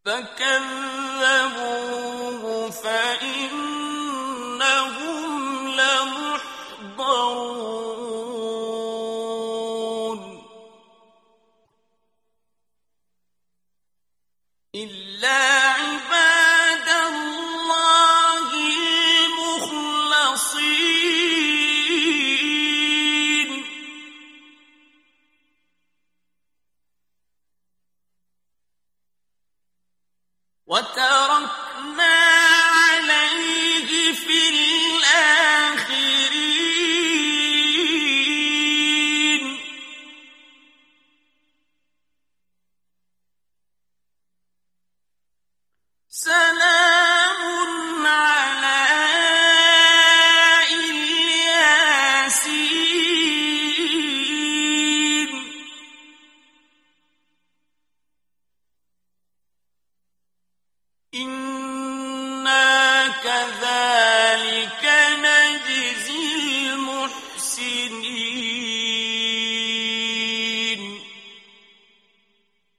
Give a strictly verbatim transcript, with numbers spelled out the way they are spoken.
فكذبوه فإنهم لمحضرون إلا عباد الله المخلصين وتركنا عليه في الآخرين سلام على الياسين إنا كذلك